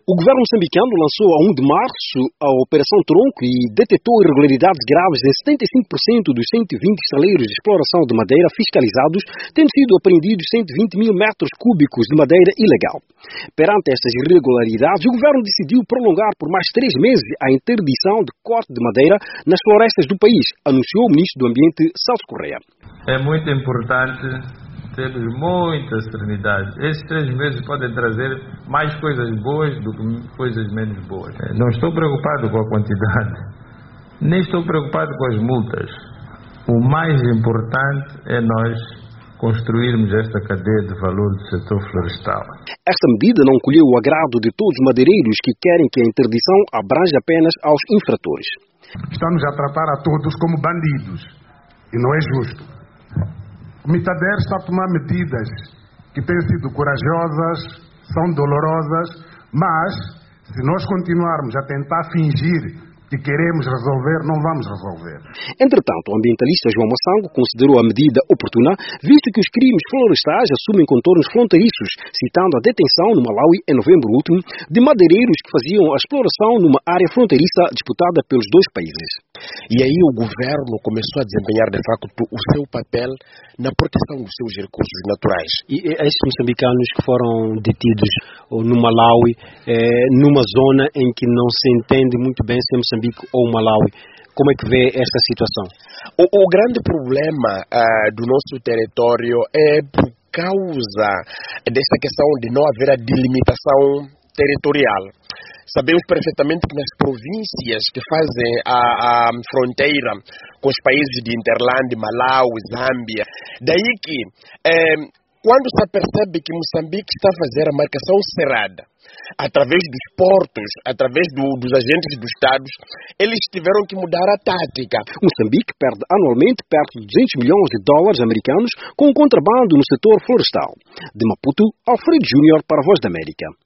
O governo moçambicano lançou a 1 de março a Operação Tronco e detectou irregularidades graves em 75% dos 120 estaleiros de exploração de madeira fiscalizados, tendo sido apreendidos 120 mil metros cúbicos de madeira ilegal. Perante estas irregularidades, o governo decidiu prolongar por mais 3 meses a interdição de corte de madeira nas florestas do país, anunciou o ministro do Ambiente, Celso Correia. É muito importante termos muita serenidade. Esses 3 meses podem trazer mais coisas boas do que coisas menos boas. Não estou preocupado com a quantidade, nem estou preocupado com as multas. O mais importante é nós construirmos esta cadeia de valor do setor florestal. Esta medida não colheu o agrado de todos os madeireiros que querem que a interdição abranja apenas aos infratores. Estamos a tratar a todos como bandidos e não é justo. O Mitader está a tomar medidas que têm sido corajosas, são dolorosas, mas se nós continuarmos a tentar fingir que queremos resolver, não vamos resolver. Entretanto, o ambientalista João Massango considerou a medida oportuna, visto que os crimes florestais assumem contornos fronteiriços, citando a detenção no Malawi em novembro último de madeireiros que faziam a exploração numa área fronteiriça disputada pelos dois países. E aí o governo começou a desempenhar, de facto, o seu papel na proteção dos seus recursos naturais. E esses moçambicanos que foram detidos no Malawi, numa zona em que não se entende muito bem se é Moçambique ou Malawi, como é que vê esta situação? O grande problema do nosso território é por causa dessa questão de não haver a delimitação territorial. Sabemos perfeitamente que nas províncias que fazem a fronteira com os países de Interland, Malawi, Zâmbia, daí que quando se percebe que Moçambique está a fazer a marcação cerrada, através dos portos, através dos agentes dos Estados, eles tiveram que mudar a tática. Moçambique perde anualmente perto de 200 milhões de dólares americanos com o contrabando no setor florestal. De Maputo, Alfredo Júnior para a Voz da América.